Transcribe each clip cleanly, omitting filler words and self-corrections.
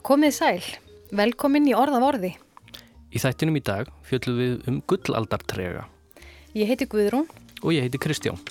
Komið sæl, velkomin í Orð af orði. Í þættinum í dag fjöllum við gullaldartrega. Ég heiti Guðrún. Og ég heiti Kristján.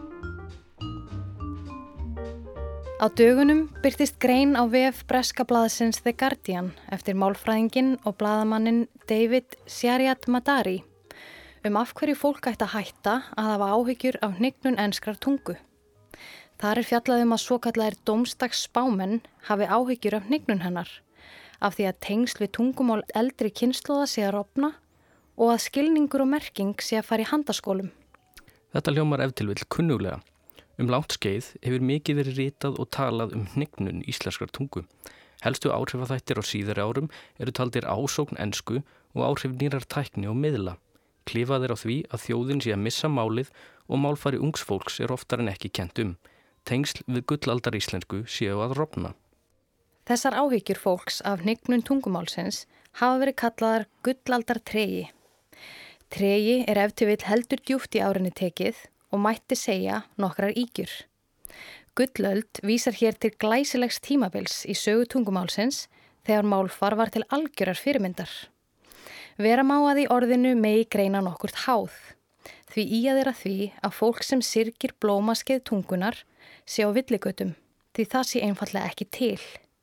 Á dögunum birtist grein á vef breska blaðsins The Guardian eftir málfræðinginn og blaðamanninn David Shariat-Madari af hverju fólk ætti að hætta að hafa áhyggjur af hnignun enskrar tungu. Þar fjallað að svokallaðir dómsdagsspámenn hafi áhyggjur af hnignun hennar, af því að tengsl við tungumál eldri kynslóða sé að rofna og að skilningur og merking sé að fara í handaskólum. Þetta hljómar ef til vill kunnuglega. Langt skeið hefur mikið verið ritað og talað hnignun íslenskrar tungu. Helstu áhrifaþættir á síðari árum eru taldir ásókn ensku og áhrif nýrar tækni og miðla. Klifað á því að þjóðin sé að missa málið og málfari ungs fólks oftar en ekki kennt Tengsl við gullaldar íslensku séu að rofna. Þessar áhyggjur fólks af hnignun tungumálsins hafa verið kallaðar gullaldartregi. Tregi ef til vill heldur djúpt í árinni tekið og mætti segja nokkrar ýgjur. Gullöld vísar hér til glæsilegs tímabils í sögu tungumálsins þegar málfar var til algjörar fyrirmyndar. Vera má að í orðinu megi greina nokkurt háð, því að því að fólk sem syrgir blómaskeið tungunar sé á villigötum, því það sé einfallega ekki til.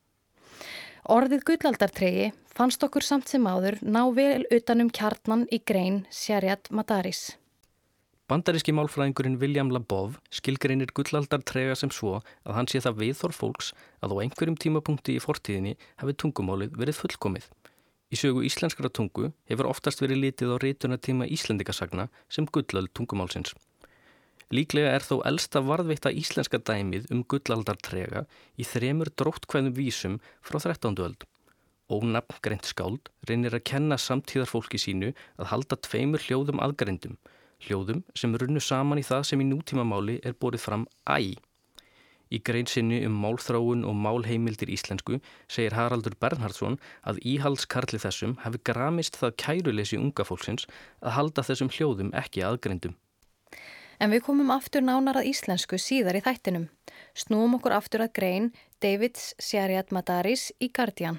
Orðið gullaldartregi fannst okkur samt sem áður ná vel utan kjarnan í grein Shariat-Madaris. Bandaríski málfræðingurinn William Labov skilgreinir gullaldartrega sem svo að hann sé það viðhorf fólks að á einhverjum tímapunkti í fortíðinni hafi tungumálið verið fullkomið. Í sögu íslenskra tungu hefur oftast verið litið á ritunartíma Íslendingasagna sem gullöld tungumálsins. Líklega þó elsta varðveitta íslenska dæmið gullaldartrega í 3 dróttkvæðum vísum frá 13. öld. Ónafngreint skáld reynir að kenna samtíðarfólki sínu að halda 2 hljóðum aðgreindum, hljóðum sem runnu saman í það sem í nútímamáli borið fram æ. Í grein sinni málþróun og málheimildir íslensku segir Haraldur Bernhardsson að íhaldskarli þessum hafi gramist það kæruleysi unga fólksins að halda þessum hljóðum ekki aðgreindum. En við komum aftur nánar að íslensku síðar í þættinum. Snúum okkur aftur að grein Davids Shariat-Madaris í Guardian.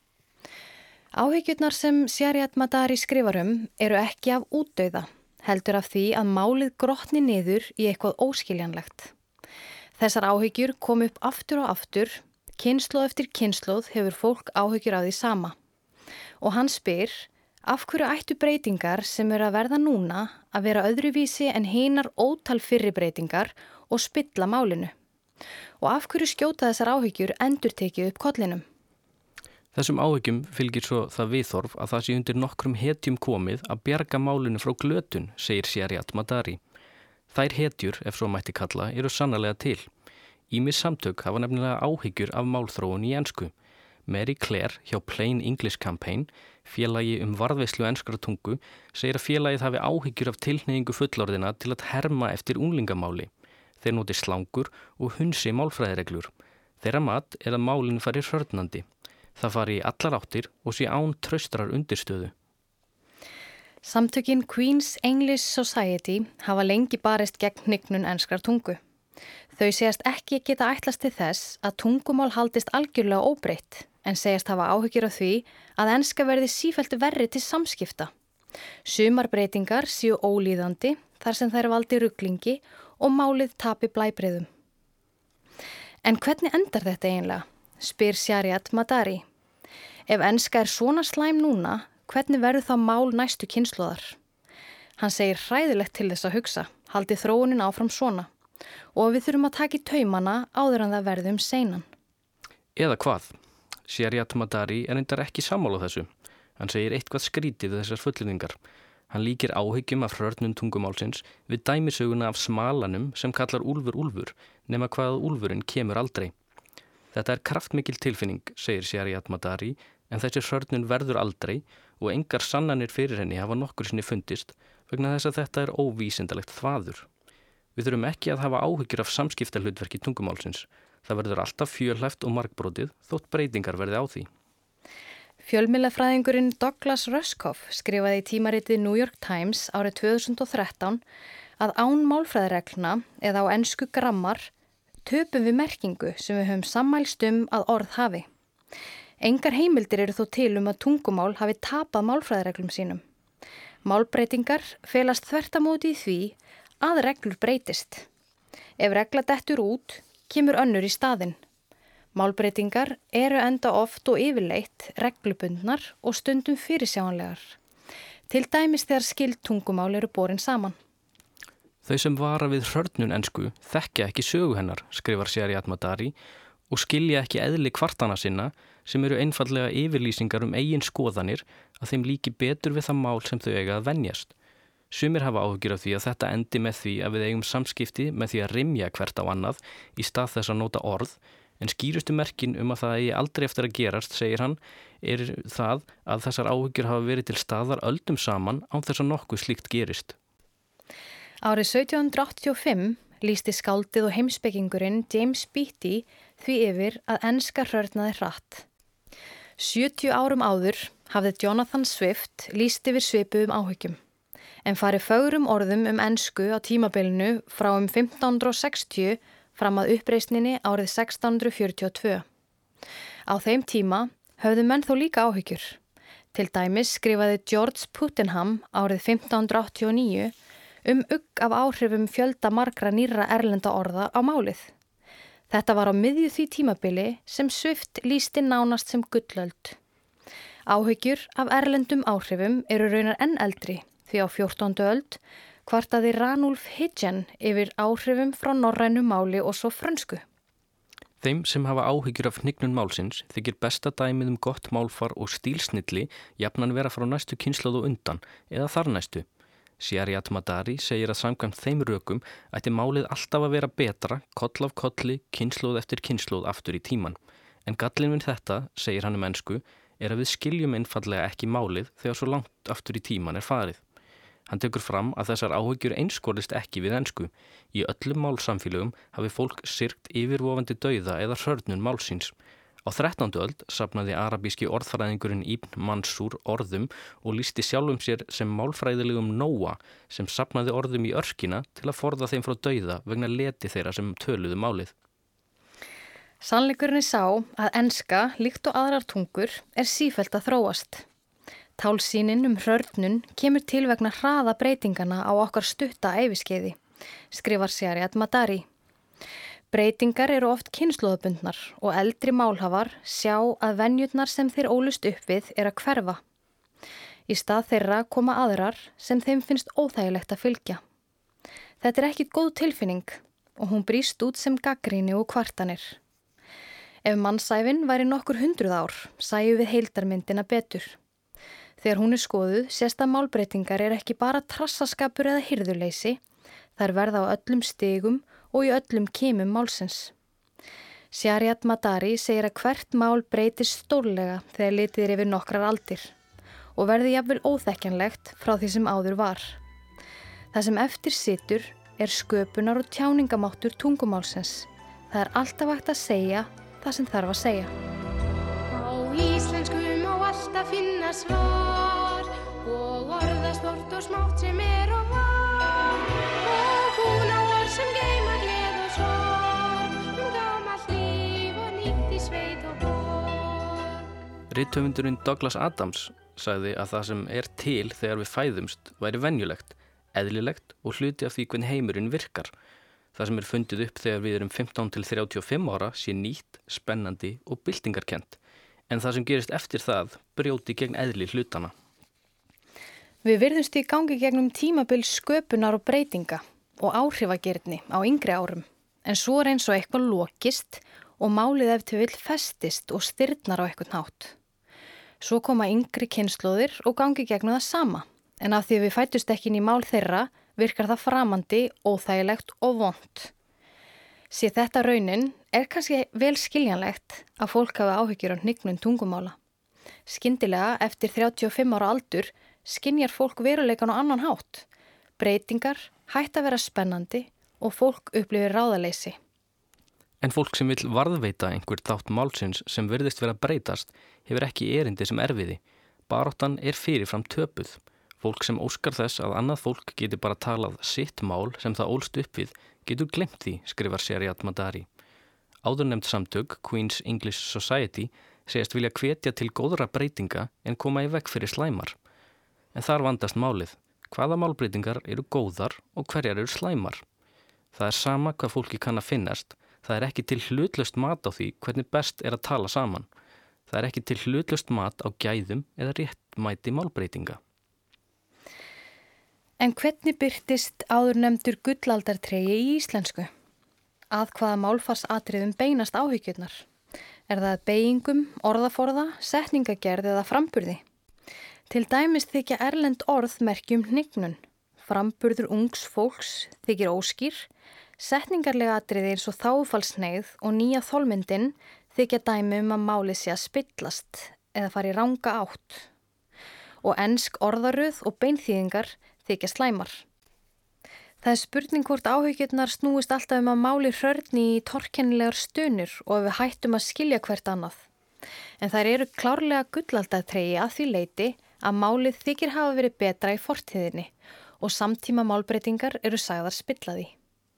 Áhyggjurnar sem Shariat-Madari skrifar eru ekki af útdauða, heldur af því að málið grotni niður í eitthvað óskiljanlegt. Þessar áhyggjur kom upp aftur og aftur, kynslóð eftir kynslóð hefur fólk áhyggjur af því sama. Og hann spyr, af hverju ættu breytingar sem að verða núna að vera öðruvísi en hinar ótal fyrri breytingar og spilla málinu? Og af hverju skjóta þessar áhyggjur endurtekið upp kollinum? Þessum áhyggjum fylgir svo það viðhorf að það sé undir nokkrum hetjum komið að bjarga málinu frá glötun, segir Shariat-Madari. Þær hetjur, ef svo mætti kalla, eru sannarlega til. Ýmis samtök hafa nefnilega áhyggjur af málþróun í ensku. Mary Claire hjá Plain English Campaign, félagi varðveislu enskra tungu, segir að félagið hafi áhyggjur af tilhneigingu fullorðina til að herma eftir unglingamáli. Þeir noti slangur og hunsi málfræðireglur. Þeirra mat að málinu fari hrörnandi. Það fari í allar áttir og sé án traustrar undirstöðu. Samtökin Queen's English Society hafa lengi barist gegn hnignun enskrar tungu. Þau segjast ekki geta ætlast til þess að tungumál haldist algjörlega óbreytt, en segjast hafa áhyggjur af því að enska verði sífellt verri til samskipta. Sumar breytingar séu ólíðandi þar sem þær valdi ruglingi og málið tapi blæbrigðum. En hvernig endar þetta eiginlega? Spyr Shariat-Madari. Ef enska svona slæm núna, hvernig verður það mál næstu kynslóðar? Hann segir hræðilegt til þess að hugsa, haldi þróunin áfram svona og við þurfum að taka í taumana áður en það verði seinan. Eða hvað? Shariat-Madari reyndar ekki sammála þessu. Hann segir eitthvað skrítið við þessar fullyrðingar. Hann líkir áhyggjum af hrörnun tungumálsins við dæmisöguna af smalanum sem kallar úlfur úlfur, nema hvað úlfurinn kemur aldrei. Þetta kraftmikil tilfinning, segir Shariat-Madari, en þessi hrörnun verður aldrei og engar sannanir fyrir henni hafa nokkur sinni fundist vegna þess að þetta óvísindalegt þvaður. Við þurfum ekki að hafa áhyggjur af samskiptahlutverki tungumálsins. Það verður alltaf fjölhæft og margbrotið þótt breytingar verði á því. Fjölmiðlafræðingurinn Douglas Rushkoff skrifaði í tímaritið New York Times árið 2013 að án málfræðireglna eða á ensku grammar töpum við merkingu sem við höfum sammælst að orð hafi. Engar heimildir eru þó til að tungumál hafi tapað málfræðireglum sínum. Málbreytingar felast þvert á móti í því að reglur breytist. Ef regla dettur út, kemur önnur í staðinn. Málbreytingar eru enda oft og yfirleitt reglubundnar og stundum fyrirsjáanlegar. Til dæmis þegar skyld tungumál eru borin saman. Þau sem vara við hrörnun ensku þekkja ekki sögu hennar, skrifar Shariat Madari, og skilja ekki eðli kvartana sinna sem eru einfallega yfirlýsingar eigin skoðanir að þeim líki betur við það mál sem þau eiga að venjast. Sumir hafa áhyggjur af því að þetta endi með því að við eigum samskipti með því að rymja hvert á annað í stað þess að nota orð, en skýrustu merkin að það eigi aldrei eftir að gerast, segir hann, er það að þessar áhyggjur hafa verið til staðar öldum saman án þess að nokkuð slíkt gerist. Árið 1785 lýsti skáldið og heimspekingurinn James Beattie því yfir að enska hrörnaði hratt. 70 árum áður hafði Jonathan Swift lýst yfir svipuðum áhyggjum, en farið fögrum orðum ensku á tímabilinu frá 1560 fram að uppreisninni árið 1642. Á þeim tíma höfðu menn þó líka áhyggjur. Til dæmis skrifaði George Puttenham árið 1589 ugg af áhrifum fjölda margra nýrra erlenda orða á málið. Þetta var á miðju því tímabili sem Swift lýsti nánast sem gullöld. Áhyggjur af erlendum áhrifum eru raunar enn eldri, því á 14. öld kvartaði Ranulf Hidgen yfir áhrifum frá norrænu máli og svo frönsku. Þeim sem hafa áhyggjur af hnignun málsins þykir besta dæmið gott málfar og stílsnilli jafnan vera frá næstu kynslóð og undan eða þar næstu. Shariat Madari segir að samkvæmt þeim rökum ætti málið alltaf að vera betra, koll af kolli, kynslóð eftir kynslóð aftur í tíman. En gallinn við þetta, segir hann ensku, er að við skiljum einfallega ekki málið þegar svo langt aftur í tíman farið. Hann tekur fram að þessar áhyggjur einskorðist ekki við ensku. Í öllum málsamfélögum hafi fólk syrgt yfirvofandi dauða eða hrörnun málsins. Á 13. öld safnaði arabíski orðfræðingurinn Ibn Mansur orðum og lýsti sjálfum sér sem málfræðilegum Nóa sem safnaði orðum í örkina til að forða þeim frá dauða vegna leti þeirra sem töluðu málið. Sannleikurinn sá að enska, líkt og aðrar tungur, sífellt að þróast. Tálsýnin hrörnun kemur til vegna hraða breytingana á okkar stutta æviskeiði, skrifar Shariat Madari. Breytingar eru oft kynslóðabundnar og eldri málhafar sjá að venjurnar sem þeir ólust upp við að hverfa. Í stað þeirra koma aðrar sem þeim finnst óþægilegt að fylgja. Þetta er ekki góð tilfinning og hún brýst út sem gagnrýni og kvartanir. Ef mannsævin væri nokkur 100 ár, sæju við heildarmyndina betur. Þegar hún skoðuð sést að málbreytingar ekki bara trassaskapur eða hirðuleysi, þær verða á öllum stigum og í öllum kimum málsins. Shariat Madari segir að hvert mál breytist stórlega þegar litið er yfir nokkrar aldir og verði jafnvel óþekkjanlegt frá því sem áður var. Það sem eftir situr sköpunar og tjáningamáttur tungumálsins. Það alltaf hægt að segja það sem þarf að segja. Á íslensku má alltaf finna svar og orðastort og smátt sem og var og hún á orð sem geyma gleð og sorg gamalt líf og nýtt í sveit og borg. Rithöfundurinn Douglas Adams sagði að það sem til þegar við fæðumst væri venjulegt, eðlilegt og hluti af því hvernig heimurinn virkar. Það sem fundið upp þegar við erum 15 til 35 ára sé nýtt, spennandi og byltingarkennt. En það sem gerist eftir það brjóti gegn eðli hlutana. Við virðumst í gangi gegnum tímabil sköpunar og breytinga og áhrifagirni á yngri árum. En svo eins og eitthvað lokist og málið ef til vill festist og stirðnar á eitthvað hátt. Svo koma yngri kynslóðir og gangi gegnum það sama. En af því við fættust ekki inn í mál þeirra virkar það framandi, óþægilegt og vont. Sé þetta raunin kannski vel skiljanlegt að fólk hafi áhyggjur á hnignun tungumála. Skyndilega eftir 35 ára aldur skynjar fólk veruleikan á annan hátt. Breytingar hætta að vera spennandi og fólk upplifir ráðaleysi. En fólk sem vill varðveita einhver þátt málsins sem virðist vera að breytast hefur ekki erindi sem erfiði. Baráttan fyrirfram töpuð. Fólk sem óskar þess að annað fólk geti bara talað sitt mál sem það ólst upp við getur glemt því, skrifar Shariat Madari. Áðurnefnd samtök, Queen's English Society, segjast vilja hvetja til góðra breytinga en koma í veg fyrir slæmar. En þar vandast málið. Hvaða málbreytingar eru góðar og hverjar eru slæmar? Það er sama hvað fólki kann að finnast. Það er ekki til hlutlaust mat á því hvernig best er að tala saman. Það er ekki til hlutlaust mat á gæðum eða réttmæti málbreytinga. En hvernig birtist áðurnefndur gullaldartregi í íslensku? Að hvaða málfarsatriðum beinast áhyggjurnar? Er það beygingum, orðaforða, setningagerð eða framburði? Til dæmis þykja erlend orð merki hnignun. Framburður ungs fólks þykir óskýr. Setningarlega atriði eins og þágufallshneigð og nýja þolmyndin þykja dæmi að málið sé að spillast eða fari í ranga átt. Og ensk orðaröð og beinþýðingar þykja slæmar. Það er spurning hvort áhyggjurnar snúist alltaf að máli hrörni í torkennilegar stunur og við hættum að skilja hvert annað. En þær eru klárlega gullaldartregi að því leyti að málið þykir hafa verið betra í fortíðinni og samtíma málbreytingar eru sagðar spillaði.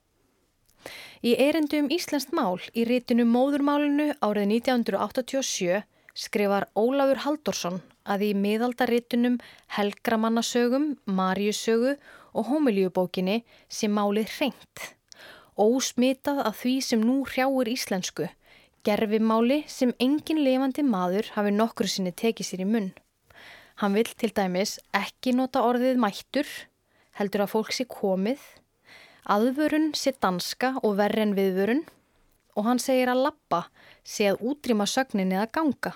Í erindi íslenskt mál í ritinu Móðurmálinu árið 1987 skrifar Ólafur Halldórsson að í miðaldaritunum Helgramannasögum, Maríusögu og Hómilíubókinni sé málið hreint. Ósmitað af því sem nú hrjáir íslensku, gervimáli sem engin lifandi maður hafi nokkru sinni tekið sér í munn. Hann vill til dæmis ekki nota orðið mættur, heldur að fólk sé komið, aðvörun sé danska og verri en viðvörun og hann segir að labba sé að útrýma sögninni að ganga.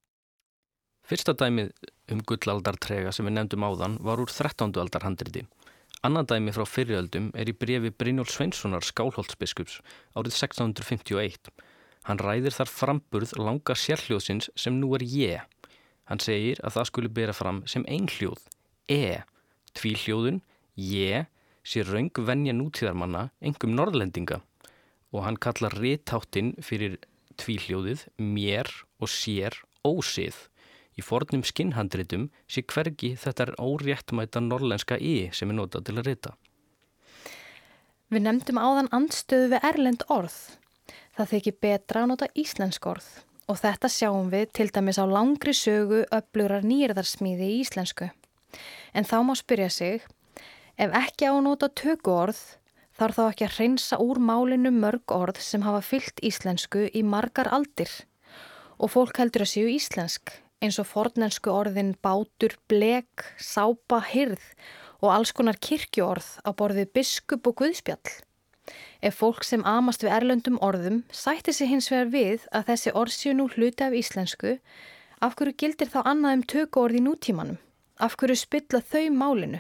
Fyrsta dæmið gullaldartrega sem við nefndum áðan var úr 13. aldar handriti. Annað dæmi frá fyrriöldum í bréfi Brynjólfs Sveinssonar Skálholtsbiskups árið 1651. Hann ræðir þar framburð langa sérhljóðsins sem nú er ég. Hann segir að það skuli bera fram sem einhljóð, tvíhljóðun, ég, sé röng venja nútíðarmanna, einkum norðlendinga. Og hann kallar ritháttin fyrir tvíhljóðið, mér og sér ósið. Í fornum skinnhandritum sé hvergi þetta óréttmæta norðlenska sem notað til að rita. Við nefndum áðan andstöðu við erlend orð. Það þykir betra að nota íslensk orð og þetta sjáum við til dæmis á langri sögu öflugrar nýyrðarsmíði í íslensku. En þá má spyrja sig, ef ekki á að nota tökuorð, þarf þá ekki að hreinsa úr málinu mörg orð sem hafa fylgt íslensku í margar aldir og fólk heldur að séu íslensk, eins og fornensku orðin bátur, blek, sápa, hirð og alls konar kirkjuorð á borðið biskup og guðspjall. Ef fólk sem amast við erlendum orðum sætti sig hins vegar við að þessi orð séu nú hluti af íslensku, af hverju gildir þá annað tökuorð í nútímanum? Af hverju spilla þau málinu?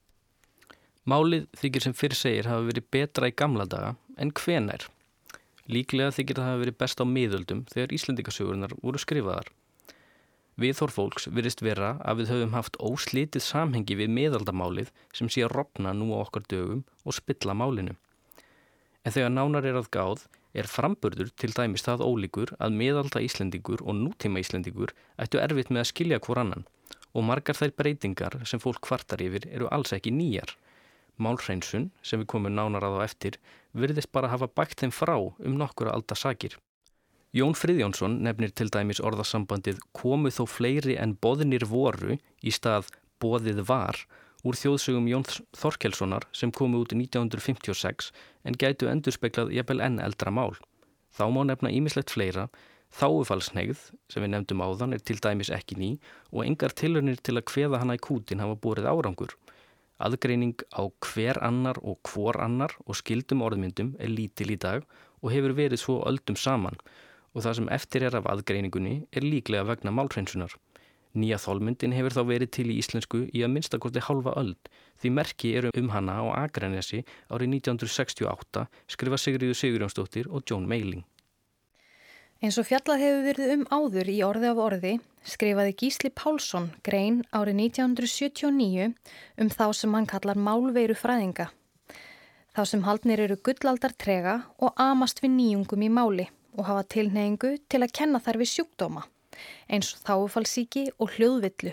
Málið þykir sem fyrr segir hafa verið betra í gamla daga en hvenær. Líklega þykir það hafa verið best á miðöldum þegar Íslendingasögurnar voru skrifaðar. Viðhorf fólks virðist vera að við höfum haft óslitið samhengi við miðaldamálið sem sé að rofna nú á okkar dögum og spilla málinu. En þegar nánar að gáð framburður til dæmis það ólíkur að miðalda Íslendingur og nútíma Íslendingur ættu erfitt með að skilja hvor annan og margar þær breytingar sem fólk kvartar yfir eru alls ekki nýjar. Málhreinsun, sem við komum nánar að á eftir, virðist bara hafa bægt þeim frá nokkura alda sakir. Jón Friðjónsson nefnir til dæmis orðasambandið komu þó fleiri en boðnir voru í stað boðið var úr þjóðsögum Jóns Þorkelssonar sem komu út 1956 en gætu endurspeglað jafnvel enn eldra mál. Þá má nefna ýmislegt fleira, þágufallshneigð sem við nefndum áðan til dæmis ekki ný og engar tilraunir til að kveða hana í kútin hafa borið árangur. Aðgreining á hver annar og hvor annar og skyldum orðmyndum lítil í dag og hefur verið svo öldum saman og það sem eftir af aðgreiningunni líklega vegna málhreinsunar. Nýja þolmyndin hefur þá verið til í íslensku í að minnstakosti hálfa öld því merki eru hana á Akranesi árið 1968 skrifa Sigríður Sigurjónsdóttir og John Meiling. Eins og fjallað hefur verið áður í orði af orði skrifaði Gísli Pálsson grein árið 1979 þá sem hann kallar málveirufræðinga. Þá sem haldnir eru gullaldartrega og amast við nýjungum í máli og hafa tilhneigingu til að kenna þær við sjúkdóma eins og þágufallssýki og hljóðvillu.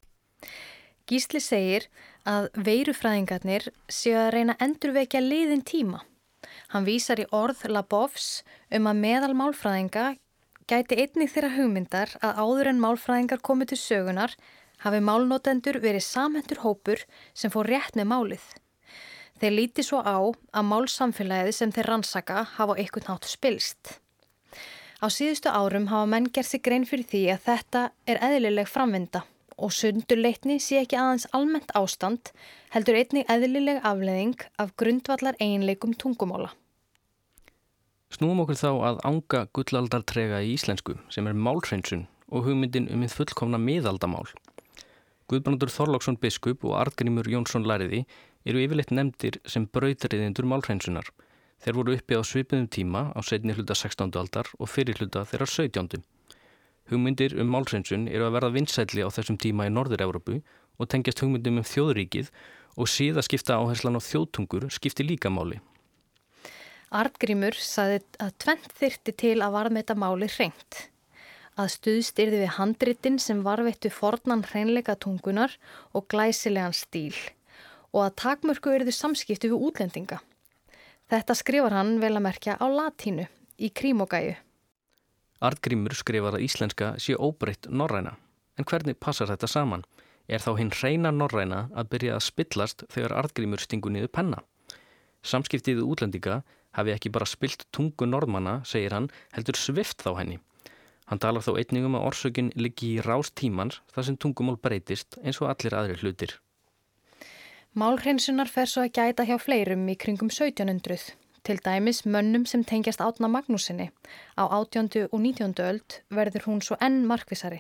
Gísli segir að veirufræðingarnir séu að reyna að endurvekja liðin tíma. Hann vísar í orð Labovs að meðal málfræðinga gæti einnig þeirra hugmyndar að áður en málfræðingar komu til sögunar hafi málnotendur verið samhentur hópur sem fór rétt með málið. Þeir líti svo á að málsamfélagið sem þeir rannsaka hafa á einhvern hátt spilst. Á síðustu árum hafa menn gert sig grein fyrir því að þetta er eðlileg framvinda og sundurleitni sé ekki aðeins almennt ástand, heldur einnig eðlileg afleiðing af grundvallar eiginleikum tungumála. Snúum okkur þá að anga gullaldartrega í íslensku sem er málhreinsun og hugmyndin hið fullkomna miðaldamál. Guðbrandur Þorláksson biskup og Arngrímur Jónsson læriði eru yfirleitt nefndir sem brautarriðendur málhreinsunar. Þeir voru uppi á svipuðum tíma á seinni hluta 16. aldar og fyrir hluta þeirra 17. Hugmyndir málhreinsun eru að verða vinsælli á þessum tíma í Norður-Evrópu og tengjast hugmyndum þjóðríkið og siðaskipta áherslan á þjóðtungur skipti líka máli. Arngrímur sagði að tvennt þyrfti til að varðmeta máli hreint. Að stuðst yrði við handritin sem varðveittu fornan hreinleika tungunar og glæsilegan stíl og að takmörku yrðu samskipti við útlendinga. Þetta skrifar hann vel að merkja á latínu í krímogæju. Arngrímur skrifar að íslenska sé óbreytt norræna. En hvernig passar þetta saman? Er þá hinn hreina norræna að byrja að spillast þegar Arngrímur stingur niður penna? Samskiptið við útlendinga hafi ekki bara spillt tungu norðmanna, segir hann, heldur svift þá henni. Hann talar þó einnig að orsökin liggi í rás tímans þar sem tungumál breytist eins og allir aðrir hlutir. Málhreinsunar fer svo að gæta hjá fleirum í kringum 1700, til dæmis mönnum sem tengjast Árna Magnúsinni. Á 18. og 19. öld verður hún svo enn markvissari.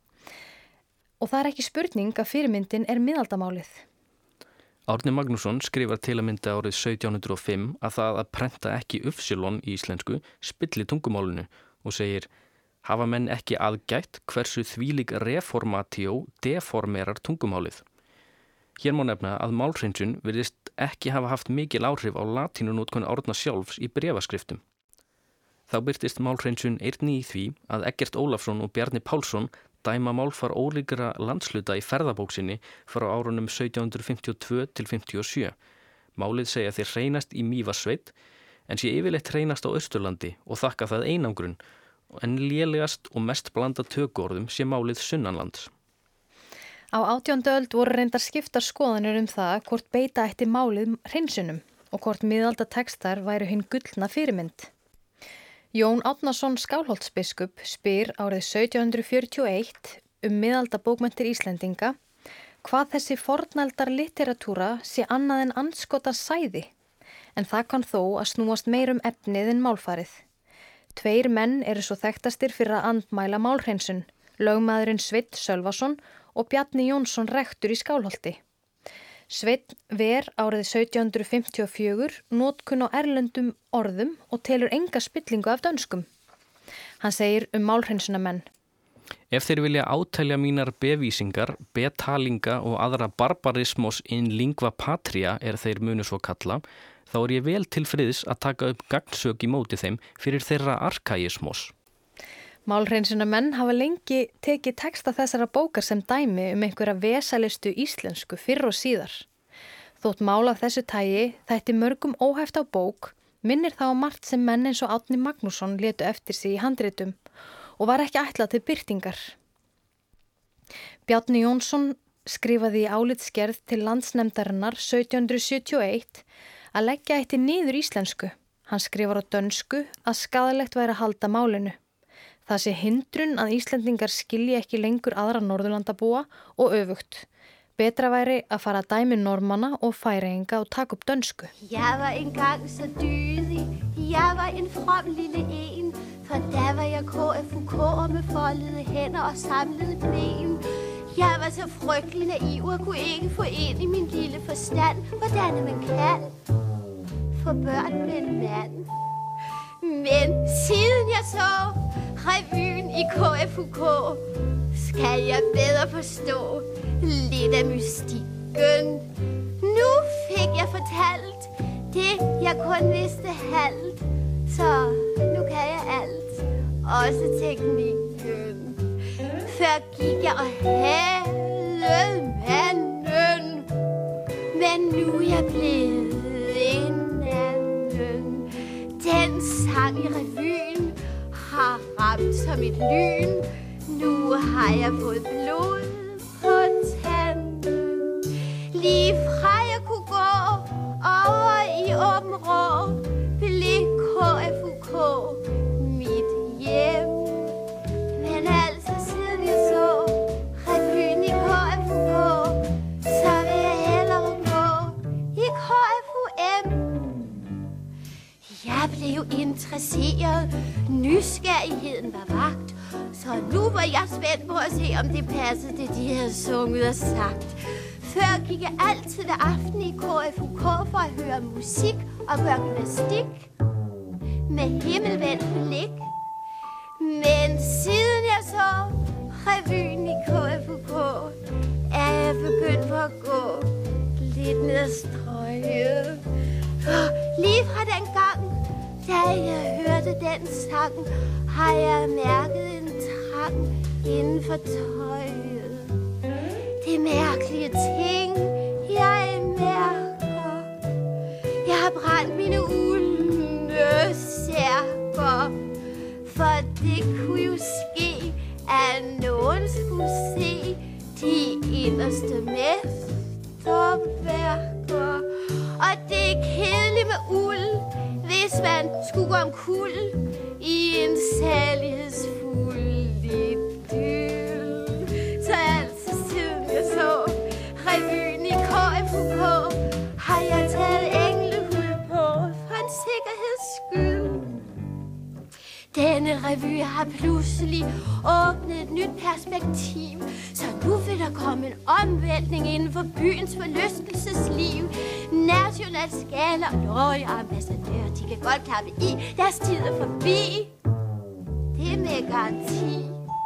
Og það er ekki spurning að fyrirmyndin er miðaldamálið. Árni Magnússon skrifar til að mynda árið 1705 að það að prenta ekki upsilon í íslensku spilli tungumálinu og segir: hafa menn ekki aðgætt hversu þvílík reformatio deformerar tungumálið. Hér má nefna að málhreinsun virðist ekki hafa haft mikil áhrif á latínunótkun Árna sjálfs í bréfaskriftum. Þá birtist málhreinsun einnig í því að Eggert Ólafsson og Bjarni Pálsson dæma málfar ólíkra landshluta í ferðabóksinni frá árunum 1752 til 57. Málið segja þeir hreinast í Mývatnssveit en sé yfirleitt hreinast á Austurlandi og þakka það einangrun, en lélegast og mest blanda tökuorðum sé málið sunnanlands. Á 18. öld voru reyndar skiptar skoðanir það hvort beita ætti málið hreinsunum og hvort miðaldatextar væru hinn gullna fyrirmynd. Jón Árnason Skálholtsbiskup spyr árið 1741 miðaldabókmenntir Íslendinga hvað þessi fornaldar literatúra sé annað en andskotans sæði, en það kann þó að snúast meir efnið en málfarið. 2 menn eru svo þekktastir fyrir að andmæla málhreinsun, lögmaðurinn Sveinn Sölvason og Bjarni Jónsson rektor í Skálholti. Sveinn ver árið 1754 notkun á erlendum orðum og telur enga spillingu af dönskum. Hann segir málhreinsunamenn: Ef þeir vilja átælja mínar bevísingar, betalinga og aðra barbarismos in lingua patria þeir munu svo kalla, þá ég vel til friðs að taka upp gagnsök í móti þeim fyrir þeirra arkaismos. Málhreinsunamenn hafa lengi tekið texta þessara bókar sem dæmi einhverja vesalistu íslensku fyrr og síðar. Þótt mál af þessu tagi þætti mörgum óhæft á bók, minnir það á margt sem menn eins og Árni Magnússon létu eftir sig í handritum og var ekki ætlað til birtingar. Bjarni Jónsson skrifaði í álitsgerð til landsnefndarinnar 1771 að leggja eitt niður íslensku. Hann skrifar á dönsku að skaðlegt væri að halda málinu. Það sé hindrun að Íslendingar skilji ekki lengur aðra Norðurlandabúa og öfugt. Betra væri að fara að dæmi normanna og færeyinga og taka upp dönsku. Jeg var engang så dydig, jeg var en from lille en, for da var jeg KFUK'er med foldede hænder og samlede ben. Jeg var så frygtelig naiv og kunne ikke få ind i min lille forstand, hvordan man kan få børn med en mand. Men siden jeg så revyen i KFUK, skal jeg bedre forstå lidt af mystikken. Nu fik jeg fortalt det, jeg kun vidste halvt, så nu kan jeg alt, også teknikken. Før gik jeg og havde manden, men nu er jeg blevet en anden. Den sang i revyen har ramt som et lyn. Nu har jeg fået blod på tanden. Lige fra jeg kunne gå over i åben rå, blev KFUK mit hjem. Men altså siden jeg så revyen i KFUK, så vil jeg hellere gå i KFUM. Jeg blev interesseret, nysgerrigheden var vagt, så nu var jeg spændt på at se, om det passede det, de havde sunget og sagt. Før gik jeg altid hver aften i KFUK for at høre musik og gøre gymnastik med himmelvendt blik. Men siden jeg så revyen i KFUK, er jeg begyndt på at gå lidt ned ad strøget. For lige fra den gang, da jeg hørte den sang, har jeg mærket en trang inden for tøjet. Det mærkelige ting, jeg mærker. Jeg har brændt mine uldne særker. For det kunne jo ske, at nogen skulle se de inderste mesterværker. Og det er kedeligt med uld, hvis man skulle gå omkuld i en salighedsfuld idyl. Så altså siden jeg så revyen i KFUK, har jeg taget englehud på for en sikkerheds skyld. Denne revy har pludselig åbnet et nyt perspektiv, så nu vil der komme en omvæltning inden for byens forlystelsesliv. National skala og løje ambassadører, de kan godt klappe i, deres tid er forbi. Det er med garanti.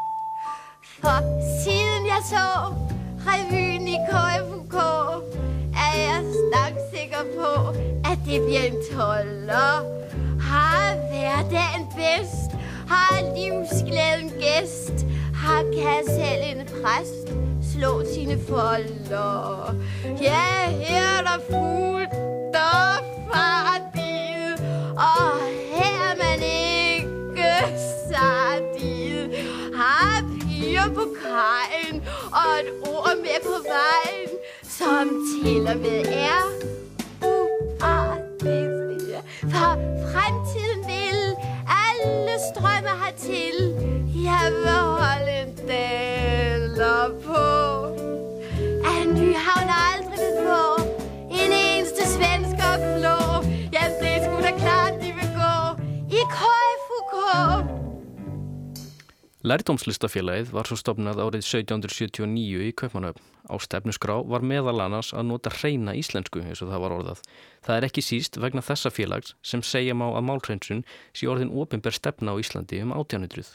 For siden jeg så revyen i KFUK, er jeg sikker på, at det bliver en toller. Har hverdagen bedst, har livsglæden gæst, har kan selv en præst slå sine folder. Ja, her er der fuldt og fartigt, og her er man ikke sardigt. Har piger på kajen og et ord med på vejen, som til og med er uartigt. For fremtiden vil alle strømme hertil. Jeg vil holde en daler på. At Nyhavn aldrig vil få en eneste svensker flå. Ja, det er sgu da klart, de vil gå i KFUK. Lærdómslistafélagið var svo stofnað árið 1779 í Kaupmannahöfn. Á stefnuskrá var meðal annars að nota hreina íslensku, eins og það var orðað. Það er ekki síst vegna þessa félags sem segja má að málhreinsun sé orðin opinber stefna á Íslandi 1800.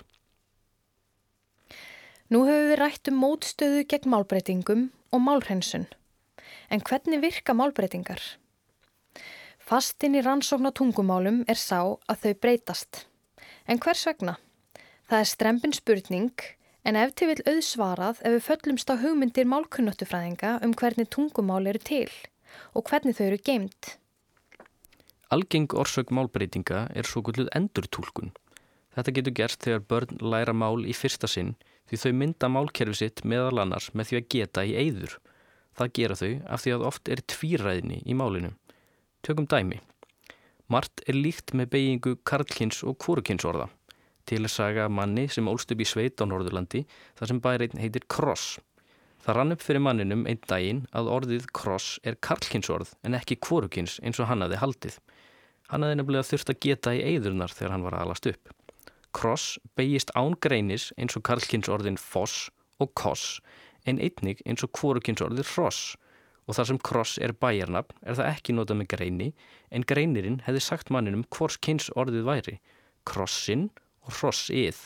Nú höfum við rætt mótstöðu gegn málbreytingum og málhreinsun. En hvernig virka málbreytingar? Fastinn í rannsókn á tungumálum er sá að þau breytast. En hvers vegna? Það er strembin spurning, en ef til vill auðsvarað ef við föllumst á hugmyndir málkunnáttufræðinga hvernig tungumál eru til og hvernig þau eru geymd. Algeng orsök málbreytinga er svokölluð endurtúlkun. Þetta getur gerst þegar börn læra mál í fyrsta sinn því þau mynda málkerfi sitt meðal annars með því að geta í eyður. Það gera þau af því að oft er tvíræðni í málinu. Tökum dæmi. Margt er líkt með beygingu karlkyns og hvorugkynsorða. Til að saga manni sem ólst upp í sveit á Norðurlandi þar sem bærinn heitir Kross. Það rann upp fyrir manninum einn daginn að orðið Kross er karlkynsorð en ekki hvorugkyns eins og hann hafði haldið. Hann hafði nefnilega þurft að geta í eyðurnar þegar hann var að alast upp. Kross beygist án greinis eins og karlkynsorðin foss og koss en einnig eins og hvorugkynsorðið hross. Og þar sem Kross er bæjarnafn er það ekki notað með greini en greinirinn hefði sagt manninum hvors kyns orðið væri, Krossin og hrossið.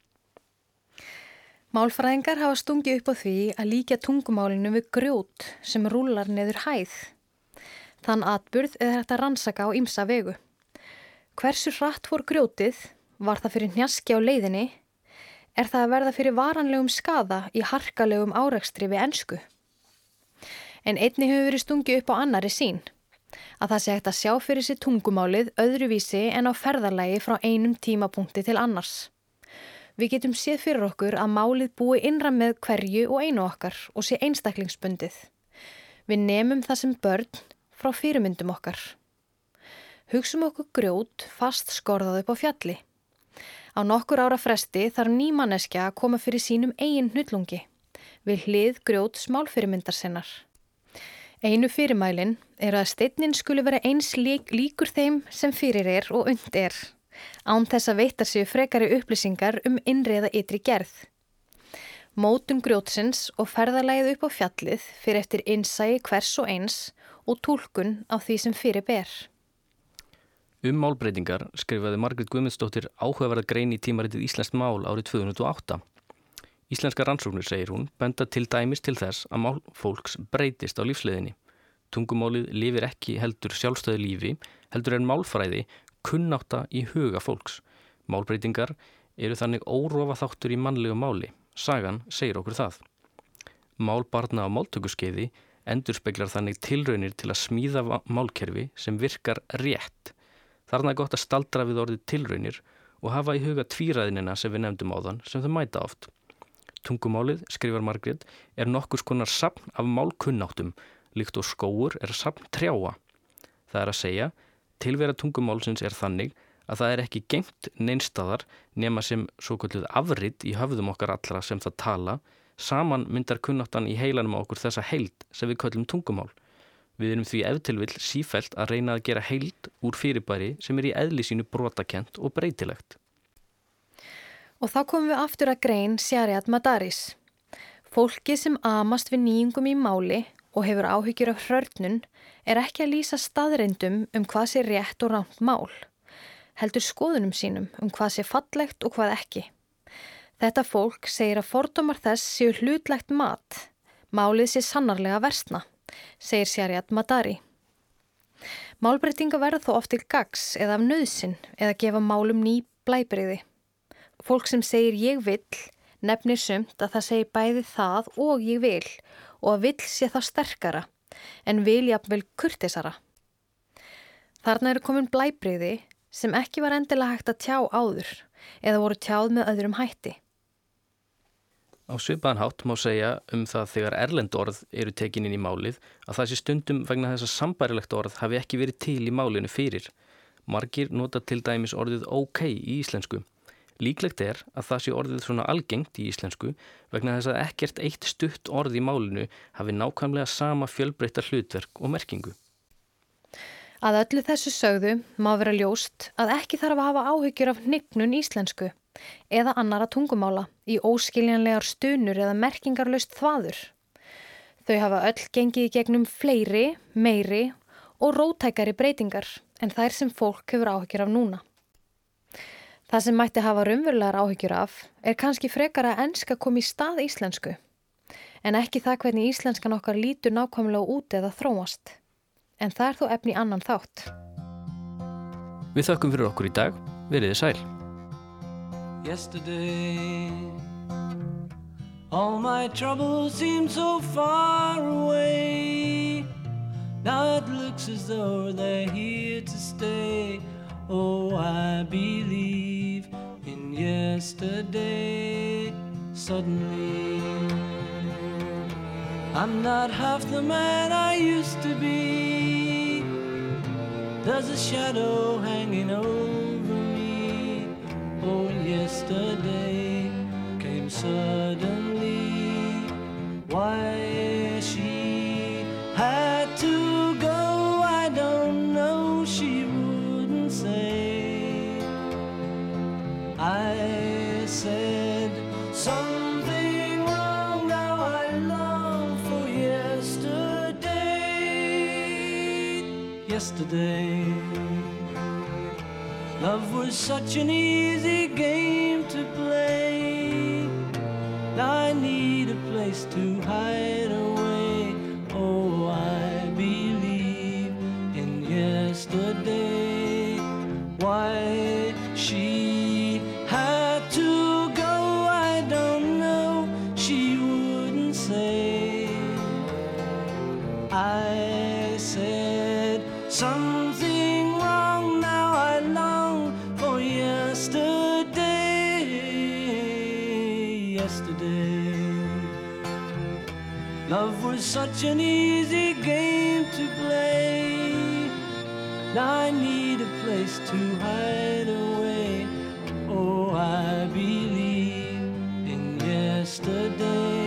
Málfræðingar hafa stungið upp á því að líkja tungumálinu við grjót sem rúllar niður hæð. Þann atburð er hægt að rannsaka á ýmsa vegu. Hversu hratt fór grjótið? Var það fyrir hnjaski á leiðinni? Er það að verða fyrir varanlegum skaða í harkalegum árekstri við ensku? En einnig hefur verið stungið upp á annari sýn. Að það sé hægt að sjá fyrir sig tungumálið öðruvísi en á ferðalagi frá einum tímapunkti til annars. Við getum séð fyrir okkur að málið búi innra með hverju og einu okkar og sé einstaklingsbundið. Við nemum það sem börn frá fyrirmyndum okkar. Hugsum okkur grjót fast skorðað upp á fjalli. Á nokkur ára fresti þarf ný manneskja að koma fyrir sínum eigin hnullungi, við hlið grjóts málfyrirmyndar sinnar. Einu fyrirmælin að steinninn skuli vera eins líkur þeim sem fyrir og und án þess að veita sig frekari upplýsingar innri eða ytri gerð. Mótun grjótsins og ferðalagið upp á fjallið fyrir eftir innsæi hvers og eins og túlkun á því sem fyrir ber. Málbreytingar skrifaði Margrét Guðmundsdóttir áhugaverða grein í tímaritið Íslenskt mál árið 2008. Íslenskar rannsóknir, segir hún, benda til dæmis til þess að mál fólks breytist á lífsleiðinni. Tungumálið lifir ekki heldur sjálfstæðu lífi, heldur málfræði kunnátta í huga fólks. Málbreytingar eru þannig órofa þáttur í mannlegu máli. Sagan segir okkur það. Mál barna á máltökuskeiði endurspeglar þannig tilraunir til að smíða málkerfi sem virkar rétt. Þarna gott að staldra við orðið tilraunir og hafa í huga tvíræðinina sem við nefndum áðan sem þau mæta oft. Tungumálið, skrifar Margrét, nokkurs konar safn af málkunnáttum, líkt og skógur safn trjáa. Það að segja, tilvera tungumálsins þannig að það ekki geymt neinstaðar nema sem svokölluð afrit í höfðum okkar allra sem það tala, saman myndar kunnáttan í heilanum á okkur þessa heild sem við köllum tungumál. Við erum því ef til vill sífellt að reyna að gera heild úr fyrirbæri sem í eðli sínu brotakent og breytilegt. Og þá komum við aftur að grein Shariat Madaris. Fólkið sem amast við nýjungum í máli og hefur áhyggjur af hrörnun ekki að lýsa staðreyndum hvað sé rétt og rangt mál, heldur skoðunum sínum hvað sé fallegt og hvað ekki. Þetta fólk segir að fordómar þess séu hlutlegt mat, málið sé sannarlega versna, segir Shariat Madari. Málbreytinga verða þó oft til gagns eða af nauðsyn eða gefa málum ný blæbrigði. Fólk sem segir ég vill nefnir sumt að það segir bæði það og ég vil og að vill sé það sterkara en vil jafnvel kurteisara. Þarna eru komin blæbrigði sem ekki var endilega hægt að tjá áður eða voru tjáð með öðrum hætti. Á svipaðan hátt má segja það þegar erlend orð eru tekin inn í málið að það sé stundum vegna þess að sambærilegt orð hafi ekki verið til í málinu fyrir. Margir nota til dæmis orðið OK í íslensku. Líklegt að það sé orðið svona algengt í íslensku vegna þess að ekkert eitt stutt orð í málinu hafi nákvæmlega sama fjölbreytta hlutverk og merkingu. Að öllu þessu sögðu má vera ljóst að ekki þarf að hafa áhyggjur af hnignun íslensku eða annara tungumála í óskiljanlegar stunur eða merkingarlaust þvaður. Þau hafa öll gengið í gegnum fleiri, meiri og róttækari breytingar en þær sem fólk hefur áhyggjur af núna. Það sem mætti hafa raunverulegar áhyggjur af kannski frekar að enska komi í stað íslensku, en ekki það hvernig íslenskan okkar lítur nákvæmlega út eða þróast. En það þó efni í annan þátt. Við þökkum fyrir okkur í dag. Verið þið sæl. Yesterday, all my troubles seem so far away. Now it looks as though they're here to stay. Oh, I believe in yesterday. Suddenly, I'm not half the man I used to be. There's a shadow hanging over me. Oh, yesterday came suddenly. Why she had to go, I don't know. She wouldn't say. I said something wrong. Now I long for yesterday. Yesterday, love was such an easy game to play. Now I need a place to hide away. Oh, I believe in yesterday. Why she had to go, I don't know. She wouldn't say. I said something wrong. Now I long for yesterday. yesterday. Love was such an easy game to play. Now I need a place to hide away. Oh, I believe in yesterday.